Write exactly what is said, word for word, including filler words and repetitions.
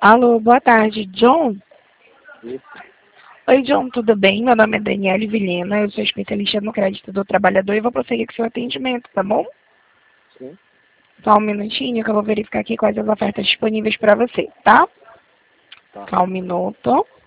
Alô, boa tarde, John? Isso. Oi, John, tudo bem? Meu nome é Daniele Vilhena, eu sou especialista no crédito do trabalhador e vou prosseguir com o seu atendimento, tá bom? Sim. Só um minutinho que eu vou verificar aqui quais as ofertas disponíveis para você, tá? Tá. Só um minuto.